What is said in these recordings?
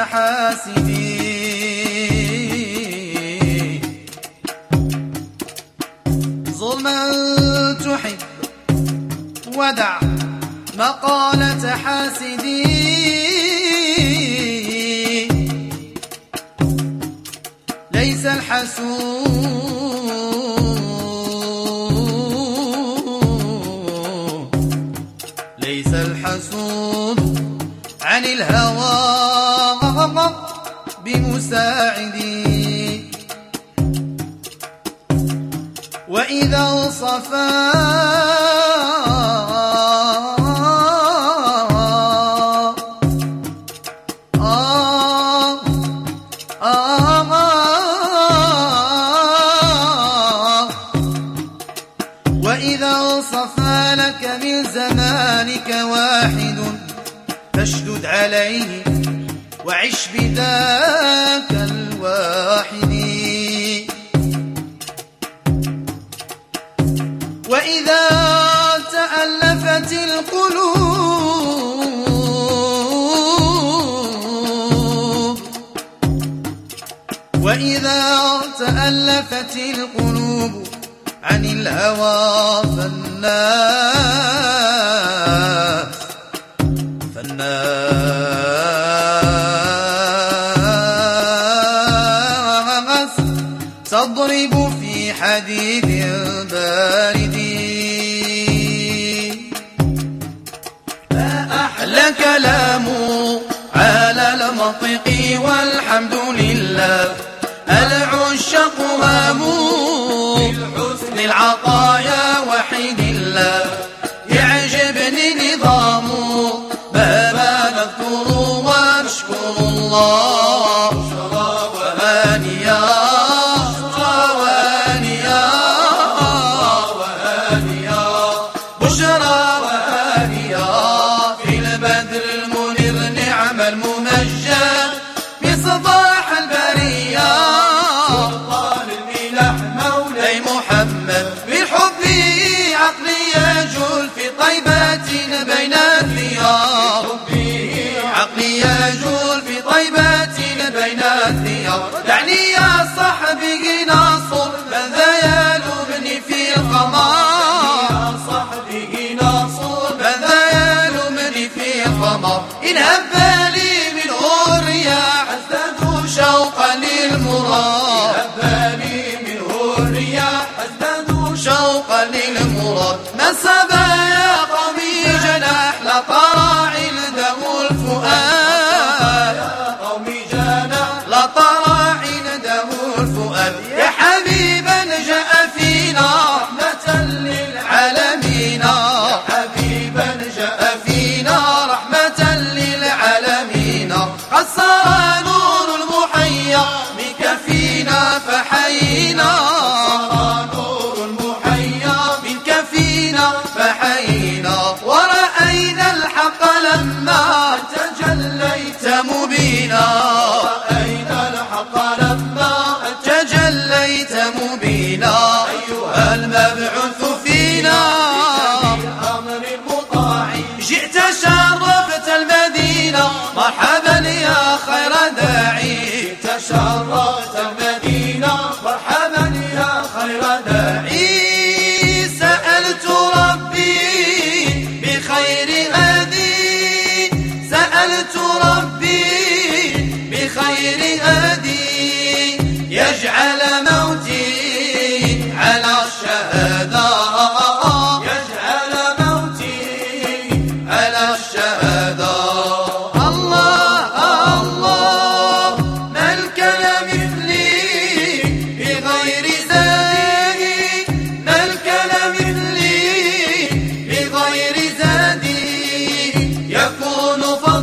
حاسدي ظلما تحب ودع مقالة حاسدي ليس الحسود عن الهوى بمساعدي وإذا صفا وإذا صفى لك من زمانك واحد فاشدد عليه وعش بذاك الواحد وإذا تألفت القلوب عن الهوى فالناس تضرب في حديث بارد ما أحلى كلام على المنطق والحمد لله العشاق هاموا بالحسن العطايا وحيد الله يعجبني نظام بابا نذكر ونشكر الله بشرى وهانيا بشرى وهانيا في البدر المنير نعم الممجد بصباح البرية سلطان الملاح مولاي محمد بالحب عقلي يجول في طيبات بين الثياب عقلي يجول في طيبات بين الثياب دعني يا صاحبي ناصر ماذا يلومني في القمر إن هب لي منه الرياح أزداد شوقا للمراد إن هب لي منه الرياح أزداد شوقا للمراد ما سبى يا قومي جناح لطرى عنده الفؤاد يا قومي جناح لطرى عنده الفؤاد يا حبيبا جاء فينا رحمة للعالمين يا حبيبا جاء فينا قصر نور المحيا بك فينا فحينا نور المحيا بك فينا فحينا ورأينا الحق لما تجليت مبينا ورأينا الحق لما تجليت مبينا أيها المبعوث فينا بالأمر المطاع جئت شرفت المدينة مرحبا يا خير داعي تشرفت المدينة مرحبا يا خير داعي سألت ربي بخير هدي سألت ربي بخير هدي يجعل موتي على الشهادة يجعل موتي على الشهادة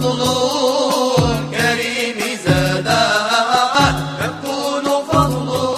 فضل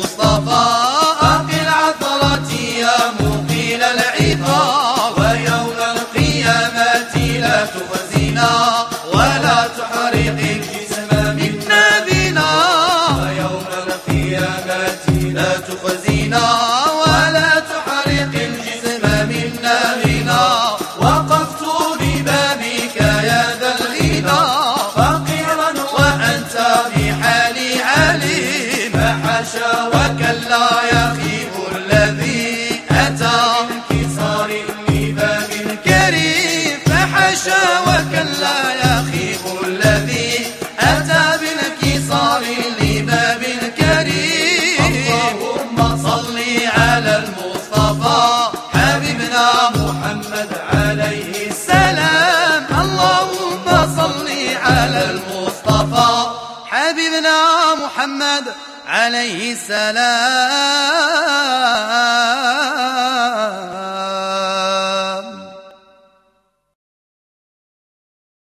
المصطفى باقي العثرة يا مقيل العقاب ويوم القيامة لا تخزنا ولا تحرق الجسم من نبينا ويوم القيامة لا تخزنا ولا تحرق الجسم من نبينا وقفت ببابك يا ذا الغنى فقيرا وأنت بحالي عليم فحاشا وكلا يخيب الذي أتى بانكسار لباب كريم فحاشا وكلا يخيب الذي أتى بانكسار لباب كريم اللهم صل على المصطفى حبيبنا محمد عليه السلام اللهم صل على المصطفى حبيبنا محمد عليه السلام